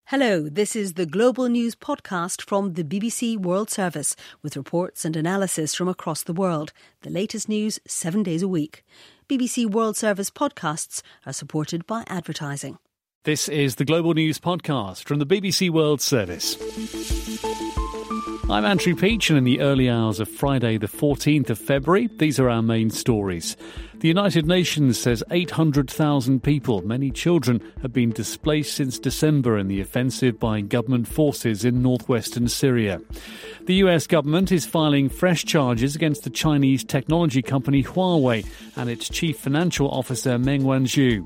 Hello, this is the Global News podcast from the BBC World Service with reports and analysis from across the world. The latest news 7 days a week. BBC World Service podcasts are supported by advertising. This is the Global News podcast from the BBC World Service. I'm Andrew Peach, and in the early hours of Friday the 14th of February, these are our main stories. The United Nations says 800,000 people, many children, have been displaced since December in the offensive by government forces in northwestern Syria. The US government is filing fresh charges against the Chinese technology company Huawei and its chief financial officer Meng Wanzhou.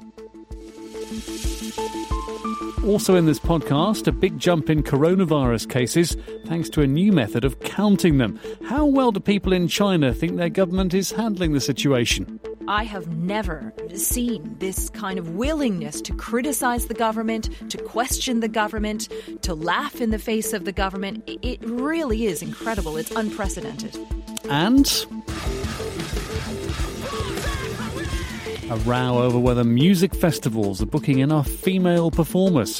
Also in this podcast, a big jump in coronavirus cases thanks to a new method of counting them. How well do people in China think their government is handling the situation? I have never seen this kind of willingness to criticise the government, to question the government, to laugh in the face of the government. It really is incredible. It's unprecedented. And a row over whether music festivals are booking enough female performers.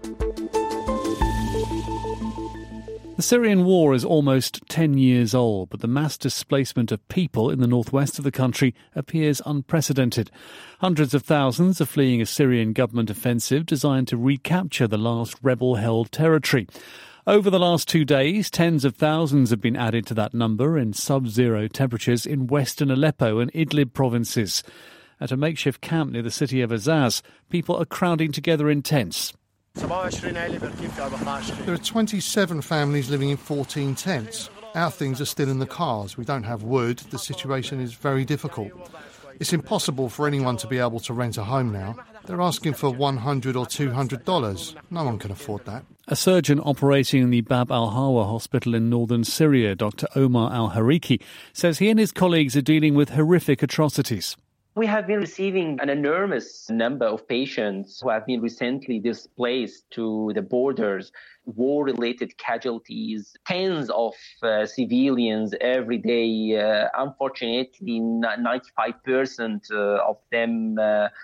The Syrian war is almost 10 years old, but the mass displacement of people in the northwest of the country appears unprecedented. Hundreds of thousands are fleeing a Syrian government offensive designed to recapture the last rebel-held territory. Over the last 2 days, tens of thousands have been added to that number in sub-zero temperatures in western Aleppo and Idlib provinces. At a makeshift camp near the city of Azaz, people are crowding together in tents. There are 27 families living in 14 tents. Our things are still in the cars. We don't have wood. The situation is very difficult. It's impossible for anyone to be able to rent a home now. They're asking for $100 or $200. No one can afford that. A surgeon operating in the Bab al-Hawa hospital in northern Syria, Dr. Omar al-Hariki, says he and his colleagues are dealing with horrific atrocities. We have been receiving an enormous number of patients who have been recently displaced to the borders, war-related casualties, tens of civilians every day. Unfortunately, 95% of them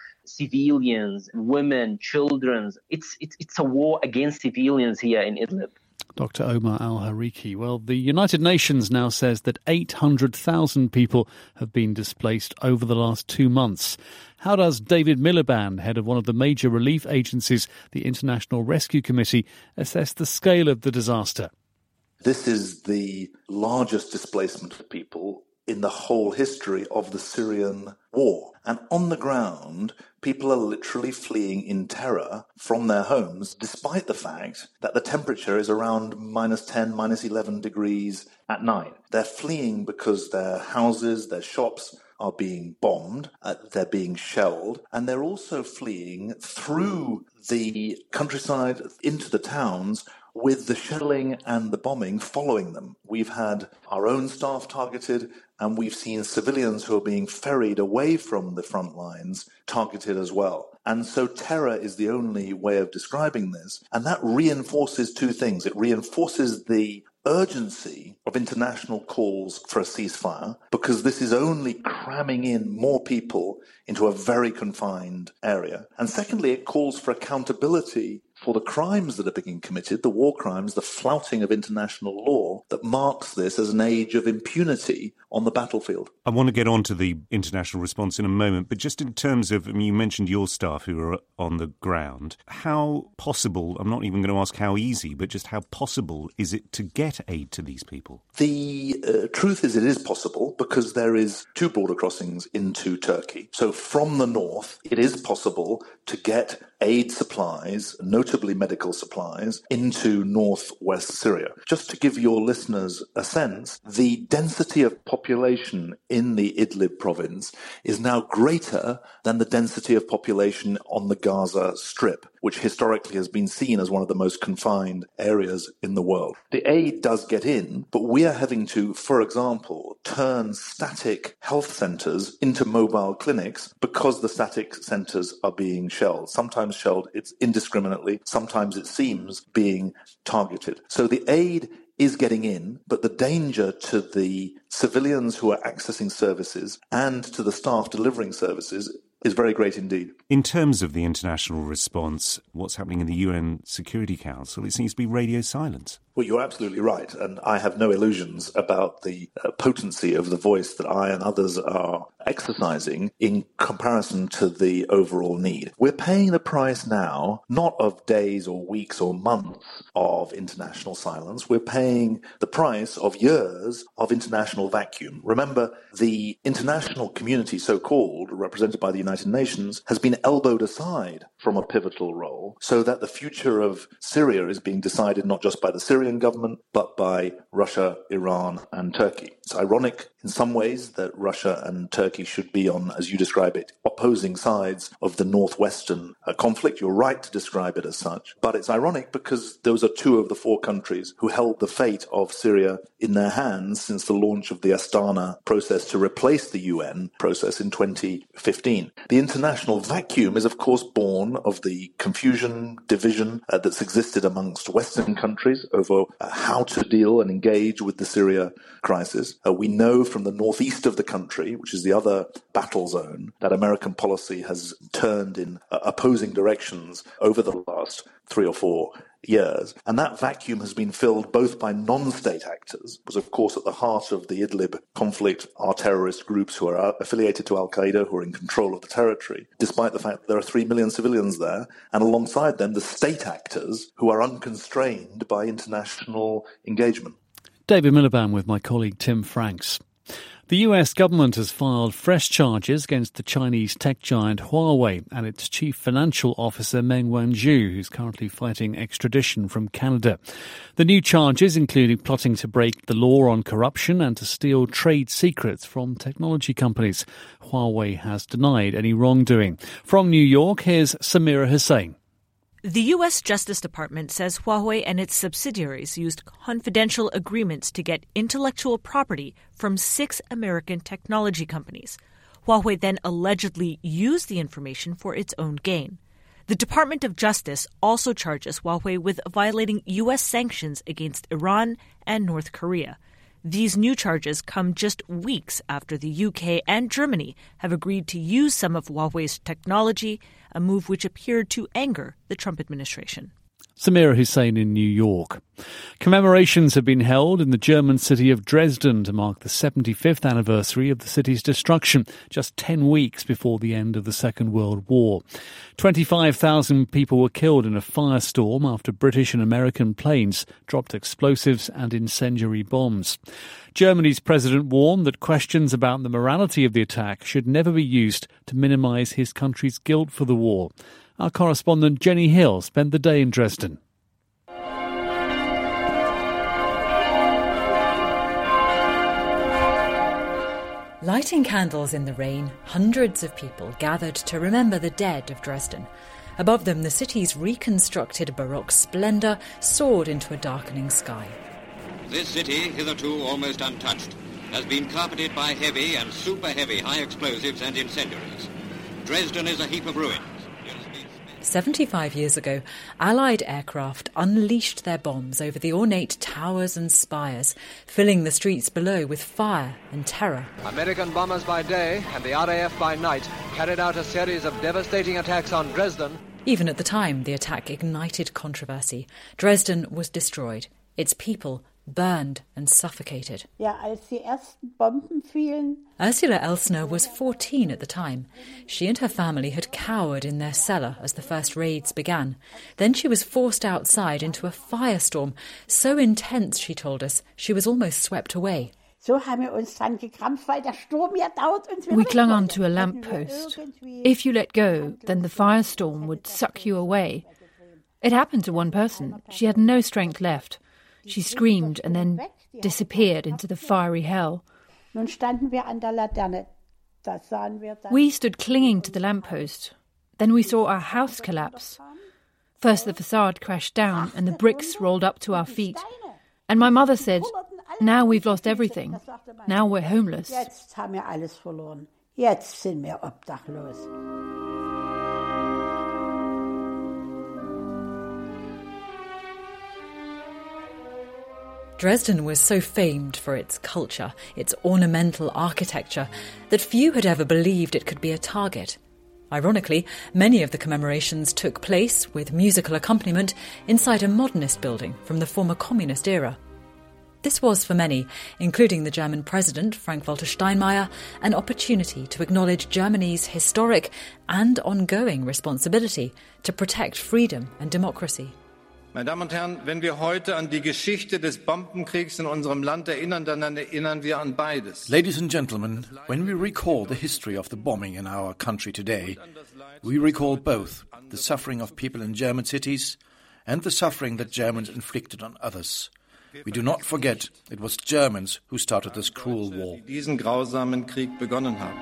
civilians, women, children. It's a war against civilians here in Idlib. Dr. Omar al-Hariki. Well, the United Nations now says that 800,000 people have been displaced over the last 2 months. How does David Miliband, head of one of the major relief agencies, the International Rescue Committee, assess the scale of the disaster? This is the largest displacement of people in the whole history of the Syrian war. And on the ground, people are literally fleeing in terror from their homes, despite the fact that the temperature is around -10, -11 degrees at night. They're fleeing because their houses, their shops are being bombed, they're being shelled, and they're also fleeing through the countryside into the towns with the shelling and the bombing following them. We've had our own staff targeted, and we've seen civilians who are being ferried away from the front lines targeted as well. And so terror is the only way of describing this. And that reinforces two things. It reinforces the urgency of international calls for a ceasefire, because this is only cramming in more people into a very confined area. And secondly, it calls for accountability for the crimes that are being committed, the war crimes, the flouting of international law that marks this as an age of impunity on the battlefield. I want to get on to the international response in a moment, but just in terms of, you mentioned your staff who are on the ground. How possible, I'm not even going to ask how easy, but just how possible is it to get aid to these people? The truth is it is possible, because there is 2 border crossings into Turkey. So from the north, it is possible to get aid supplies, notably medical supplies, into northwest Syria. Just to give your listeners a sense, the density of population in the Idlib province is now greater than the density of population on the Gaza Strip, which historically has been seen as one of the most confined areas in the world. The aid does get in, but we are having to, for example, turn static health centres into mobile clinics because the static centres are being shelled. Sometimes shelled, it's indiscriminately. Sometimes it seems being targeted. So the aid is getting in, but the danger to the civilians who are accessing services and to the staff delivering services is very great indeed. In terms of the international response, what's happening in the UN Security Council, it seems to be radio silence. Well, you're absolutely right, and I have no illusions about the potency of the voice that I and others are exercising in comparison to the overall need. We're paying the price now, not of days or weeks or months of international silence. We're paying the price of years of international vacuum. Remember, the international community, so-called, represented by the United Nations, has been elbowed aside from a pivotal role so that the future of Syria is being decided not just by the Syrian government, but by Russia, Iran, and Turkey. It's ironic in some ways that Russia and Turkey should be on, as you describe it, opposing sides of the northwestern conflict. You're right to describe it as such. But it's ironic because those are two of the four countries who held the fate of Syria in their hands since the launch of the Astana process to replace the UN process in 2015. The international vacuum is, of course, born of the confusion, division that's existed amongst Western countries over how to deal and engage with the Syria crisis. We know from the northeast of the country, which is the other battle zone, that American policy has turned in opposing directions over the last 3 or 4 years. And that vacuum has been filled both by non-state actors, because of course at the heart of the Idlib conflict are terrorist groups who are affiliated to Al-Qaeda, who are in control of the territory, despite the fact that there are 3 million civilians there, and alongside them the state actors who are unconstrained by international engagement. David Miliband with my colleague Tim Franks. The US government has filed fresh charges against the Chinese tech giant Huawei and its chief financial officer Meng Wanzhou, who's currently fighting extradition from Canada. The new charges include plotting to break the law on corruption and to steal trade secrets from technology companies. Huawei has denied any wrongdoing. From New York, here's Samira Hussain. The U.S. Justice Department says Huawei and its subsidiaries used confidential agreements to get intellectual property from 6 American technology companies. Huawei then allegedly used the information for its own gain. The Department of Justice also charges Huawei with violating U.S. sanctions against Iran and North Korea. These new charges come just weeks after the UK and Germany have agreed to use some of Huawei's technology, a move which appeared to anger the Trump administration. Samira Hussain in New York. Commemorations have been held in the German city of Dresden to mark the 75th anniversary of the city's destruction, just 10 weeks before the end of the Second World War. 25,000 people were killed in a firestorm after British and American planes dropped explosives and incendiary bombs. Germany's president warned that questions about the morality of the attack should never be used to minimise his country's guilt for the war. Our correspondent Jenny Hill spent the day in Dresden. Lighting candles in the rain, hundreds of people gathered to remember the dead of Dresden. Above them, the city's reconstructed Baroque splendour soared into a darkening sky. This city, hitherto almost untouched, has been carpeted by heavy and super-heavy high explosives and incendiaries. Dresden is a heap of ruins. 75 years ago, Allied aircraft unleashed their bombs over the ornate towers and spires, filling the streets below with fire and terror. American bombers by day and the RAF by night carried out a series of devastating attacks on Dresden. Even at the time, the attack ignited controversy. Dresden was destroyed, its people burned and suffocated. Ursula Elsner was 14 at the time. She and her family had cowered in their cellar as the first raids began. Then she was forced outside into a firestorm, so intense, she told us, she was almost swept away. We clung onto a lamppost. If you let go, then the firestorm would suck you away. It happened to one person. She had no strength left. She screamed and then disappeared into the fiery hell. We stood clinging to the lamppost. Then we saw our house collapse. First the facade crashed down and the bricks rolled up to our feet. And my mother said, "Now we've lost everything. Now we're homeless." Dresden was so famed for its culture, its ornamental architecture, that few had ever believed it could be a target. Ironically, many of the commemorations took place, with musical accompaniment, inside a modernist building from the former communist era. This was, for many, including the German President Frank-Walter Steinmeier, an opportunity to acknowledge Germany's historic and ongoing responsibility to protect freedom and democracy. Meine Damen und Herren, wenn wir heute an die Geschichte des Bombenkriegs in unserem Land erinnern, dann erinnern wir an beides. Ladies and gentlemen, when we recall the history of the bombing in our country today, we recall both the suffering of people in German cities and the suffering that Germans inflicted on others. We do not forget it was Germans who started this cruel war. Die diesen grausamen Krieg begonnen haben.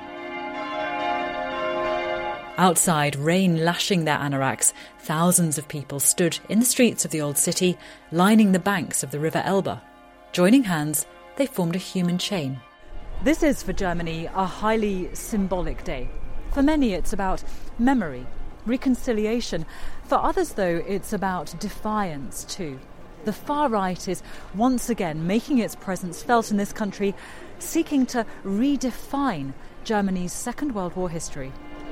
Outside, rain lashing their anoraks, thousands of people stood in the streets of the old city, lining the banks of the River Elbe. Joining hands, they formed a human chain. This is, for Germany, a highly symbolic day. For many, it's about memory, reconciliation. For others, though, it's about defiance, too. The far right is once again making its presence felt in this country, seeking to redefine Germany's Second World War history.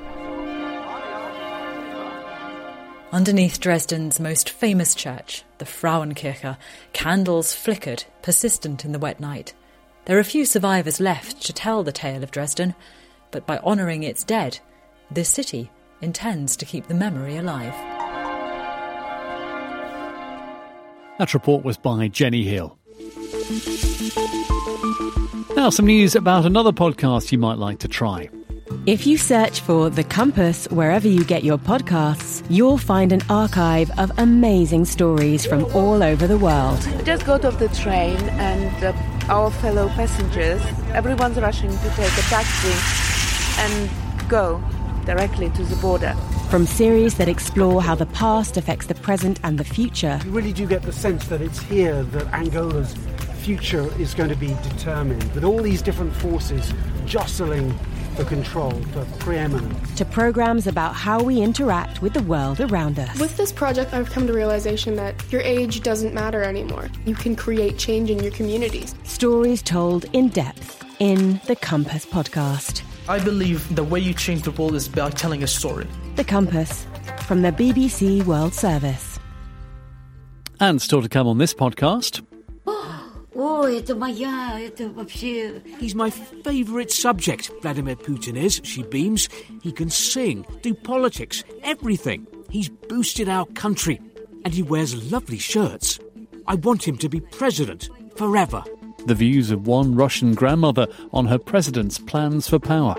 Underneath Dresden's most famous church, the Frauenkirche, candles flickered, persistent in the wet night. There are few survivors left to tell the tale of Dresden, but by honouring its dead, this city intends to keep the memory alive. That report was by Jenny Hill. Now some news about another podcast you might like to try. If you search for The Compass wherever you get your podcasts, you'll find an archive of amazing stories from all over the world. Just got off the train and our fellow passengers, everyone's rushing to take a taxi and go directly to the border. From series that explore how the past affects the present and the future. You really do get the sense that it's here that Angola's future is going to be determined, with all these different forces jostling for control, for preeminence. To programmes about how we interact with the world around us. With this project, I've come to the realization that your age doesn't matter anymore. You can create change in your communities. Stories told in depth in The Compass podcast. I believe the way you change the world is by telling a story. The Compass, from the BBC World Service. And still to come on this podcast. He's my favourite subject, Vladimir Putin is, she beams. He can sing, do politics, everything. He's boosted our country, and he wears lovely shirts. I want him to be president, forever. The views of one Russian grandmother on her president's plans for power.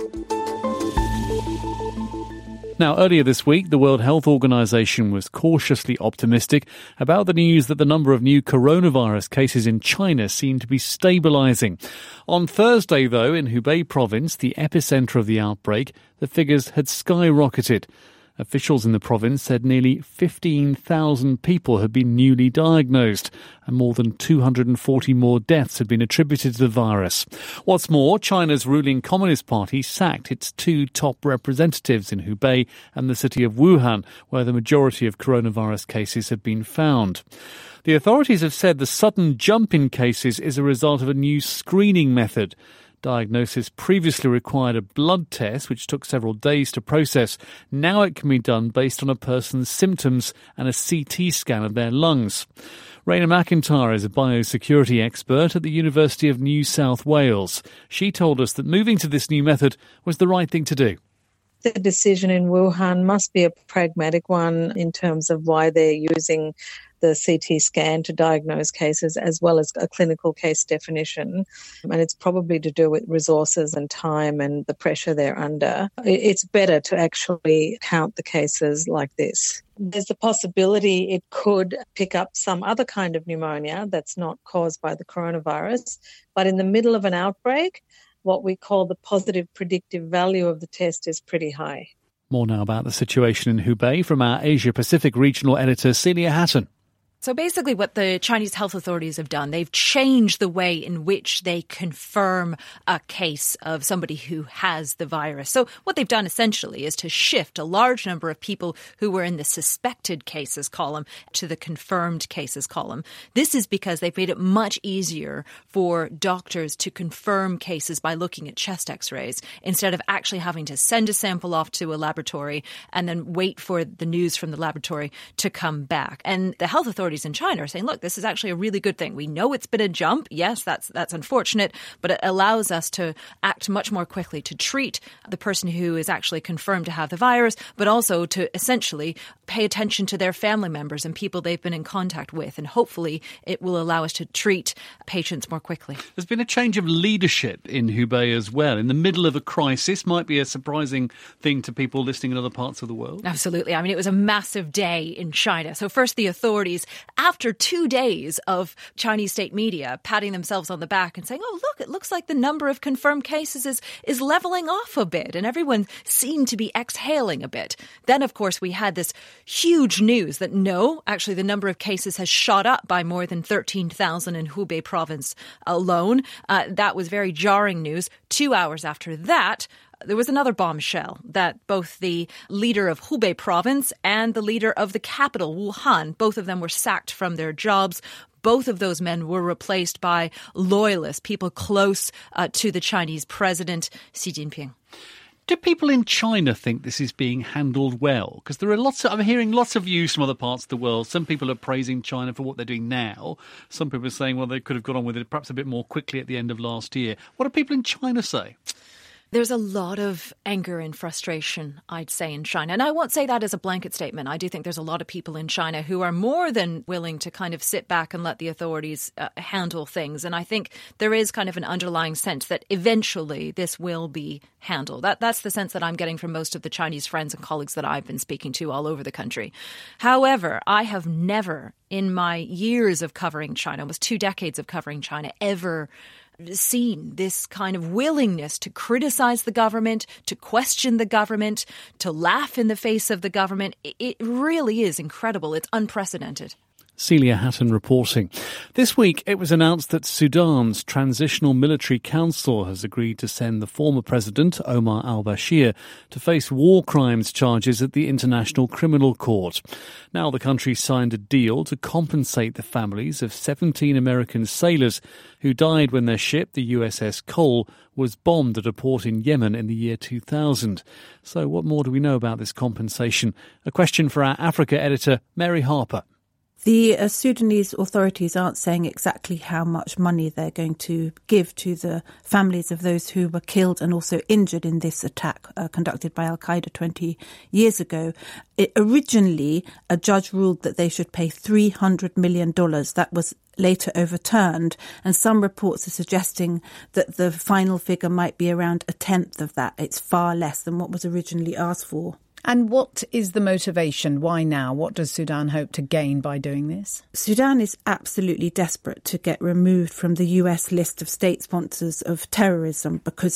Now, earlier this week, the World Health Organization was cautiously optimistic about the news that the number of new coronavirus cases in China seemed to be stabilizing. On Thursday, though, in Hubei province, the epicenter of the outbreak, the figures had skyrocketed. Officials in the province said nearly 15,000 people had been newly diagnosed and more than 240 more deaths had been attributed to the virus. What's more, China's ruling Communist Party sacked its two top representatives in Hubei and the city of Wuhan, where the majority of coronavirus cases have been found. The authorities have said the sudden jump in cases is a result of a new screening method. Diagnosis previously required a blood test, which took several days to process. Now it can be done based on a person's symptoms and a CT scan of their lungs. Raina McIntyre is a biosecurity expert at the University of New South Wales. She told us that moving to this new method was the right thing to do. The decision in Wuhan must be a pragmatic one in terms of why they're using the CT scan to diagnose cases as well as a clinical case definition. And it's probably to do with resources and time and the pressure they're under. It's better to actually count the cases like this. There's the possibility it could pick up some other kind of pneumonia that's not caused by the coronavirus. But in the middle of an outbreak, what we call the positive predictive value of the test is pretty high. More now about the situation in Hubei from our Asia-Pacific regional editor, Celia Hatton. So basically what the Chinese health authorities have done, they've changed the way in which they confirm a case of somebody who has the virus. So what they've done essentially is to shift a large number of people who were in the suspected cases column to the confirmed cases column. This is because they've made it much easier for doctors to confirm cases by looking at chest x-rays instead of actually having to send a sample off to a laboratory and then wait for the news from the laboratory to come back. And the health authorities in China are saying, look, this is actually a really good thing. We know it's been a jump. Yes, that's unfortunate, but it allows us to act much more quickly to treat the person who is actually confirmed to have the virus, but also to essentially pay attention to their family members and people they've been in contact with. And hopefully it will allow us to treat patients more quickly. There's been a change of leadership in Hubei as well. In the middle of a crisis, might be a surprising thing to people listening in other parts of the world. Absolutely. I mean, it was a massive day in China. So first, the authorities, after 2 days of Chinese state media patting themselves on the back and saying, oh, look, it looks like the number of confirmed cases is leveling off a bit. And everyone seemed to be exhaling a bit. Then, of course, we had this huge news that no, actually the number of cases has shot up by more than 13,000 in Hubei province alone. That was very jarring news. 2 hours after that, there was another bombshell that both the leader of Hubei province and the leader of the capital, Wuhan, both of them were sacked from their jobs. Both of those men were replaced by loyalists, people close to the Chinese president, Xi Jinping. Do people in China think this is being handled well? Because I'm hearing lots of views from other parts of the world. Some people are praising China for what they're doing now. Some people are saying, well, they could have got on with it perhaps a bit more quickly at the end of last year. What do people in China say? There's a lot of anger and frustration, I'd say, in China. And I won't say that as a blanket statement. I do think there's a lot of people in China who are more than willing to kind of sit back and let the authorities handle things. And I think there is kind of an underlying sense that eventually this will be handled. That's the sense that I'm getting from most of the Chinese friends and colleagues that I've been speaking to all over the country. However, I have never, in my years of covering China, almost 2 decades of covering China, ever seen this kind of willingness to criticize the government, to question the government, to laugh in the face of the government. It really is incredible. It's unprecedented. Celia Hatton reporting. This week, it was announced that Sudan's Transitional Military Council has agreed to send the former president, Omar al-Bashir, to face war crimes charges at the International Criminal Court. Now the country signed a deal to compensate the families of 17 American sailors who died when their ship, the USS Cole, was bombed at a port in Yemen in the year 2000. So what more do we know about this compensation? A question for our Africa editor, Mary Harper. The Sudanese authorities aren't saying exactly how much money they're going to give to the families of those who were killed and also injured in this attack conducted by Al-Qaeda 20 years ago. Originally, a judge ruled that they should pay $300 million. That was later overturned, and some reports are suggesting that the final figure might be around a tenth of that. It's far less than what was originally asked for. And what is the motivation? Why now? What does Sudan hope to gain by doing this? Sudan is absolutely desperate to get removed from the US list of state sponsors of terrorism because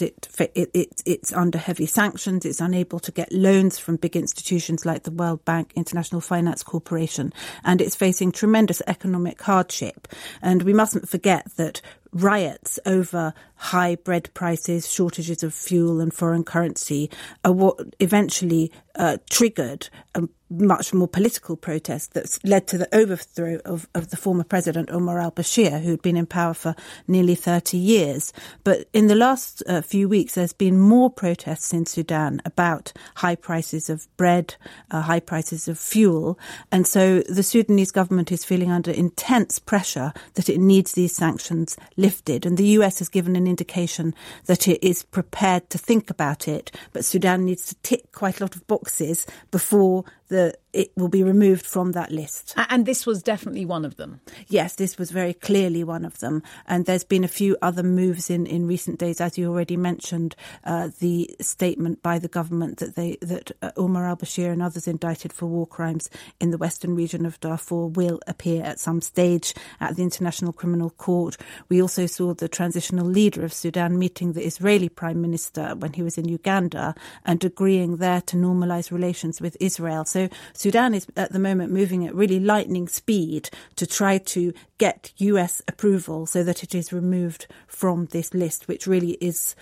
it's under heavy sanctions. It's unable to get loans from big institutions like the World Bank, International Finance Corporation, and it's facing tremendous economic hardship. And we mustn't forget that riots over high bread prices, shortages of fuel and foreign currency are what eventually triggered a much more political protest that's led to the overthrow of the former president, Omar al-Bashir, who had been in power for nearly 30 years. But in the last few weeks, there's been more protests in Sudan about high prices of bread, high prices of fuel. And so the Sudanese government is feeling under intense pressure that it needs these sanctions lifted. And the US has given an indication that it is prepared to think about it, but Sudan needs to tick quite a lot of boxes before it will be removed from that list. And this was definitely one of them? Yes, this was very clearly one of them. And there's been a few other moves in recent days. As you already mentioned, the statement by the government that Omar al-Bashir and others indicted for war crimes in the western region of Darfur will appear at some stage at the International Criminal Court. We also saw the transitional leader of Sudan meeting the Israeli Prime Minister when he was in Uganda and agreeing there to normalise relations with Israel. So Sudan is at the moment moving at really lightning speed to try to get US approval so that it is removed from this list, which really is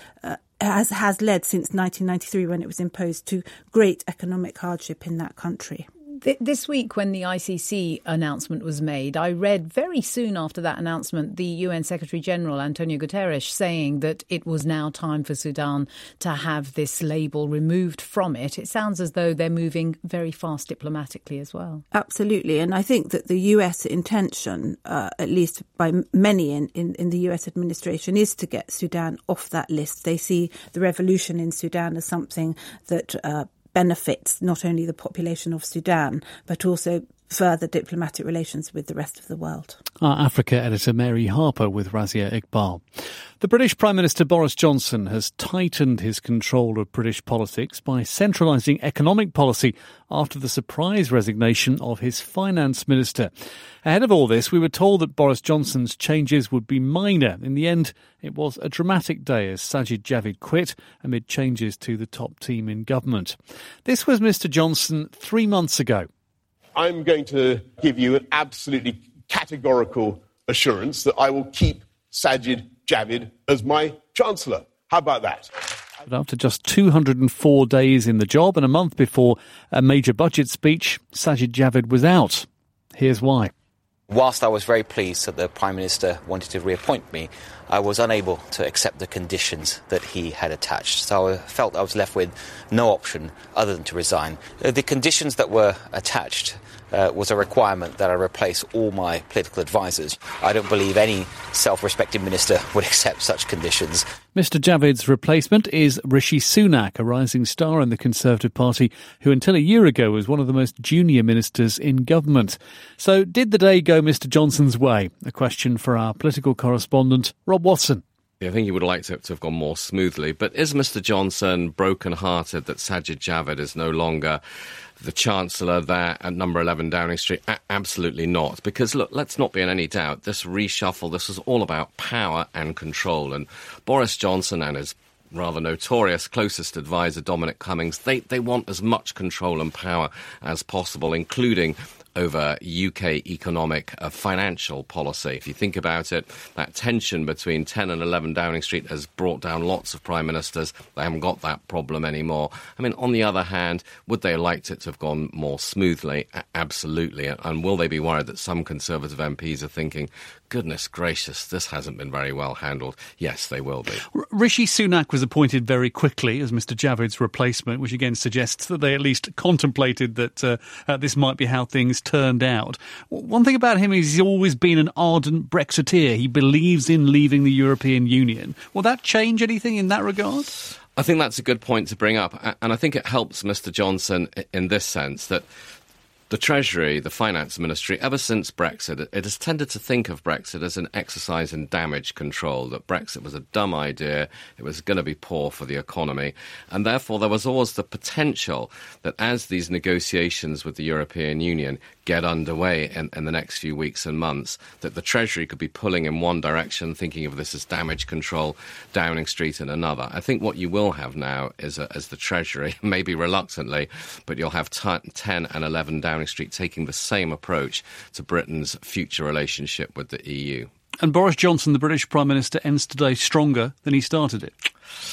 has led since 1993, when it was imposed, to great economic hardship in that country. This week, when the ICC announcement was made, I read very soon after that announcement the UN Secretary-General, Antonio Guterres, saying that it was now time for Sudan to have this label removed from it. It sounds as though they're moving very fast diplomatically as well. Absolutely. And I think that the US intention, at least by many in the US administration, is to get Sudan off that list. They see the revolution in Sudan as something that benefits not only the population of Sudan, but also further diplomatic relations with the rest of the world. Our Africa editor Mary Harper with Razia Iqbal. The British Prime Minister Boris Johnson has tightened his control of British politics by centralising economic policy after the surprise resignation of his finance minister. Ahead of all this, we were told that Boris Johnson's changes would be minor. In the end, it was a dramatic day as Sajid Javid quit amid changes to the top team in government. This was Mr Johnson 3 months ago. I'm going to give you an absolutely categorical assurance that I will keep Sajid Javid as my Chancellor. How about that? But after just 204 days in the job and a month before a major budget speech, Sajid Javid was out. Here's why. Whilst I was very pleased that the Prime Minister wanted to reappoint me, I was unable to accept the conditions that he had attached. So I felt I was left with no option other than to resign. The conditions that were attached was a requirement that I replace all my political advisers. I don't believe any self-respecting minister would accept such conditions. Mr Javid's replacement is Rishi Sunak, a rising star in the Conservative Party, who until a year ago was one of the most junior ministers in government. So did the day go Mr Johnson's way? A question for our political correspondent, Rob Watson. I think he would have liked it to have gone more smoothly. But is Mr Johnson broken-hearted that Sajid Javid is no longer the Chancellor there at number 11 Downing Street? Absolutely not. Because, look, let's not be in any doubt. This reshuffle, this is all about power and control. And Boris Johnson and his rather notorious closest advisor, Dominic Cummings, they want as much control and power as possible, including over UK economic financial policy. If you think about it, that tension between 10 and 11 Downing Street has brought down lots of prime ministers. They haven't got that problem anymore. I mean, on the other hand, would they have liked it to have gone more smoothly? Absolutely. And will they be worried that some Conservative MPs are thinking, goodness gracious, this hasn't been very well handled? Yes, they will be. Rishi Sunak was appointed very quickly as Mr Javid's replacement, which again suggests that they at least contemplated that this might be how things turned out. One thing about him is he's always been an ardent Brexiteer. He believes in leaving the European Union. Will that change anything in that regard? I think that's a good point to bring up. And I think it helps Mr Johnson in this sense that the Treasury, the Finance Ministry, ever since Brexit, it has tended to think of Brexit as an exercise in damage control, that Brexit was a dumb idea, it was going to be poor for the economy, and therefore there was always the potential that as these negotiations with the European Union get underway in the next few weeks and months, that the Treasury could be pulling in one direction, thinking of this as damage control, Downing Street in another. I think what you will have now is, as the Treasury, maybe reluctantly, but you'll have 10 and 11 Downing Street taking the same approach to Britain's future relationship with the EU. And Boris Johnson, the British Prime Minister, ends today stronger than he started it.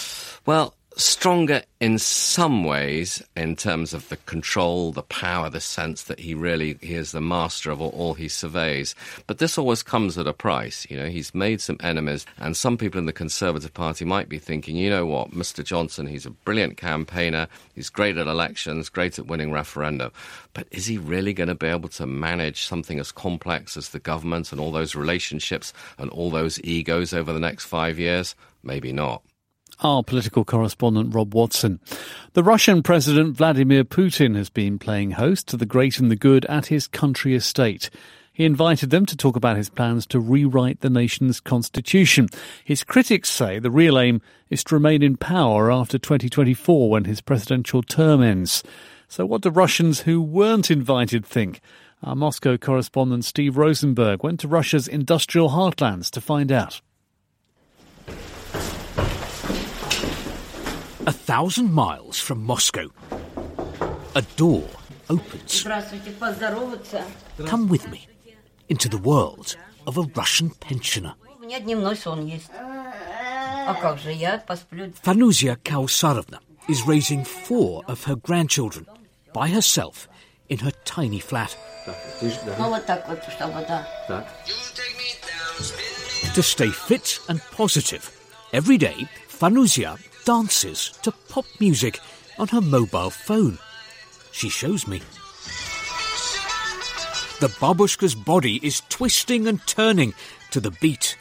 Well, stronger in some ways in terms of the control, the power, the sense that he is the master of all he surveys. But this always comes at a price. You know, he's made some enemies, and some people in the Conservative Party might be thinking, you know what, Mr Johnson, he's a brilliant campaigner, he's great at elections, great at winning referenda, but is he really going to be able to manage something as complex as the government and all those relationships and all those egos over the next 5 years? Maybe not. Our political correspondent, Rob Watson. The Russian President Vladimir Putin has been playing host to the great and the good at his country estate. He invited them to talk about his plans to rewrite the nation's constitution. His critics say the real aim is to remain in power after 2024 when his presidential term ends. So what do Russians who weren't invited think? Our Moscow correspondent Steve Rosenberg went to Russia's industrial heartlands to find out. 1,000 miles from Moscow. A door opens. Come with me into the world of a Russian pensioner. Fanuzia Kausarovna is raising 4 of her grandchildren by herself in her tiny flat. To stay fit and positive, every day Fanuzia dances to pop music on her mobile phone. She shows me. The babushka's body is twisting and turning to the beat.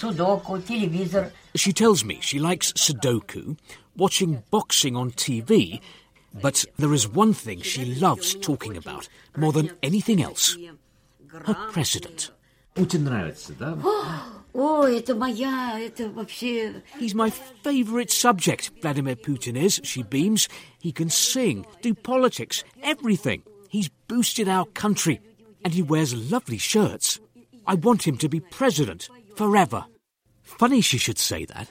She tells me she likes Sudoku, watching boxing on TV, but there is one thing she loves talking about more than anything else. Her president. Putin нравится, да? He's my favourite subject, Vladimir Putin is, she beams. He can sing, do politics, everything. He's boosted our country, and he wears lovely shirts. I want him to be president, forever. Funny she should say that.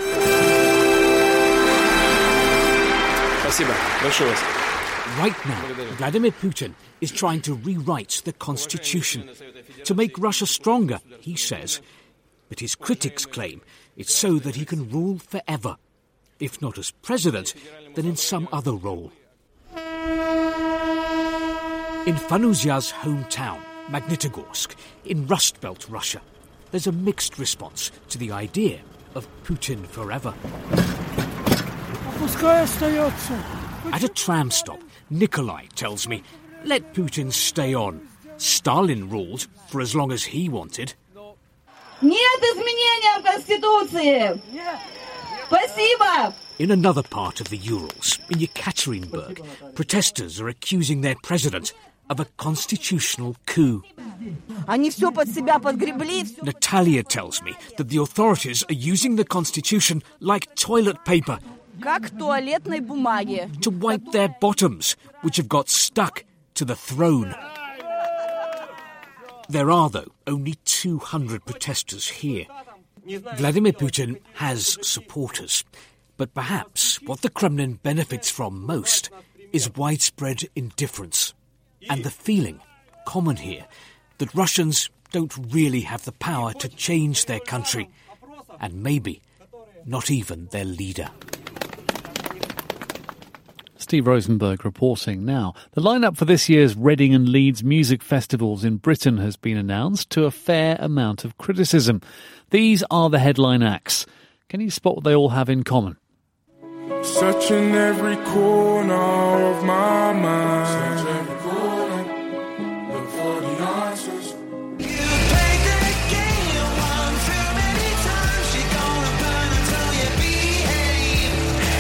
Right now, Vladimir Putin is trying to rewrite the constitution to make Russia stronger, he says. But his critics claim it's so that he can rule forever. If not as president, then in some other role. In Fanuzia's hometown, Magnitogorsk, in Rust Belt, Russia, there's a mixed response to the idea of Putin forever. At a tram stop, Nikolai tells me, let Putin stay on. Stalin ruled for as long as he wanted. In another part of the Urals, in Yekaterinburg, protesters are accusing their president of a constitutional coup. Natalia tells me that the authorities are using the constitution like toilet paper to wipe their bottoms, which have got stuck to the throne. There are, though, only 200 protesters here. Vladimir Putin has supporters, but perhaps what the Kremlin benefits from most is widespread indifference and the feeling, common here, that Russians don't really have the power to change their country, and maybe not even their leader. Steve Rosenberg reporting now. The lineup for this year's Reading and Leeds music festivals in Britain has been announced to a fair amount of criticism. These are the headline acts. Can you spot what they all have in common? Searching every corner of my mind. Search every corner, look for the answers. You played the game one too many times. She gonna burn until you behave.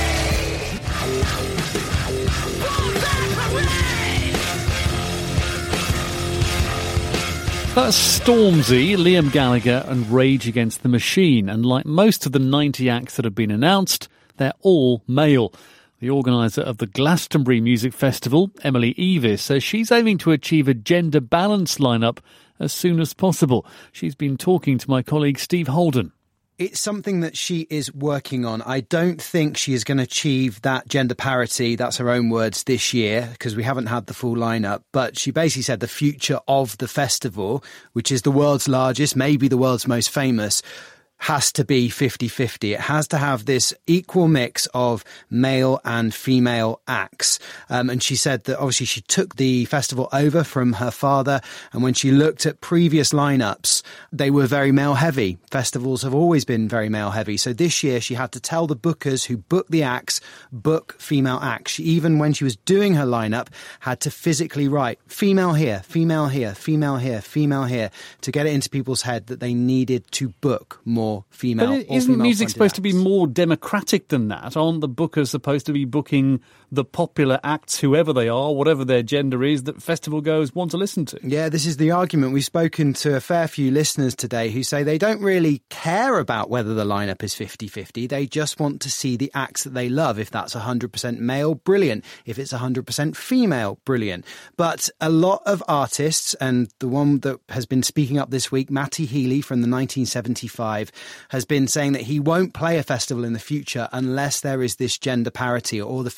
That's Stormzy, Liam Gallagher and Rage Against the Machine. And like most of the 90 acts that have been announced, they're all male. The organiser of the Glastonbury Music Festival, Emily Evis, says she's aiming to achieve a gender-balanced lineup as soon as possible. She's been talking to my colleague Steve Holden. It's something that she is working on. I don't think she is going to achieve that gender parity, that's her own words, this year, because we haven't had the full lineup. But she basically said the future of the festival, which is the world's largest, maybe the world's most famous, has to be 50-50. It has to have this equal mix of male and female acts. And she said that obviously she took the festival over from her father. And when she looked at previous lineups, they were very male heavy. Festivals have always been very male heavy. So this year she had to tell the bookers who book the acts, book female acts. She, even when she was doing her lineup, had to physically write female here, female here, female here, female here, to get it into people's head that they needed to book more female. But isn't music supposed to be more democratic than that? Aren't the bookers supposed to be booking the popular acts, whoever they are, whatever their gender is, that festival goers want to listen to? Yeah, this is the argument. We've spoken to a fair few listeners today who say they don't really care about whether the lineup is 50-50. They just want to see the acts that they love. If that's 100% male, brilliant. If it's 100% female, brilliant. But a lot of artists, and the one that has been speaking up this week, Matty Healy from the 1975, has been saying that he won't play a festival in the future unless there is this gender parity, or the festival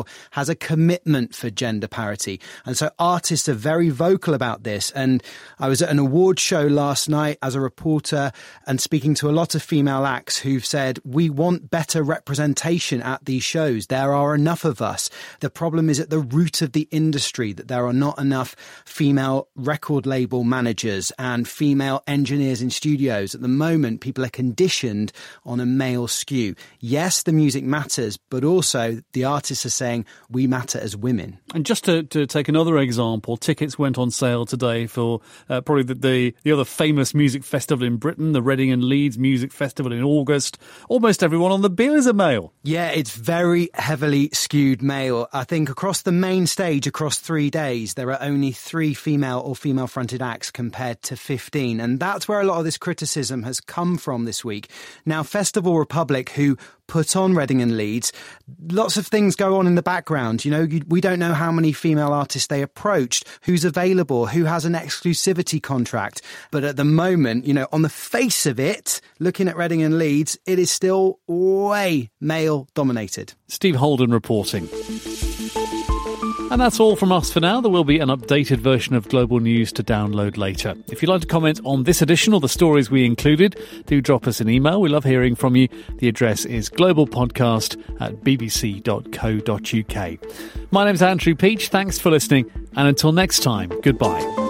has a commitment for gender parity. And so artists are very vocal about this. And I was at an award show last night as a reporter and speaking to a lot of female acts who've said, we want better representation at these shows. There are enough of us. The problem is at the root of the industry that there are not enough female record label managers and female engineers in studios. At the moment, people are conditioned on a male skew. Yes, the music matters, but also the artists are saying we matter as women. And just to take another example, tickets went on sale today for probably the other famous music festival in Britain, the Reading and Leeds Music Festival in August. Almost everyone on the bill is a male. Yeah, it's very heavily skewed male. I think across the main stage, across 3 days, there are only 3 female or female-fronted acts compared to 15. And that's where a lot of this criticism has come from this week. Now, Festival Republic, who put on Reading and Leeds, lots of things go on in the background. You know, we don't know how many female artists they approached, who's available, who has an exclusivity contract. But at the moment, you know, on the face of it, looking at Reading and Leeds, it is still way male dominated. Steve Holden reporting. And that's all from us for now. There will be an updated version of Global News to download later. If you'd like to comment on this edition or the stories we included, do drop us an email. We love hearing from you. The address is globalpodcast@bbc.co.uk. My name's Andrew Peach. Thanks for listening. And until next time, goodbye.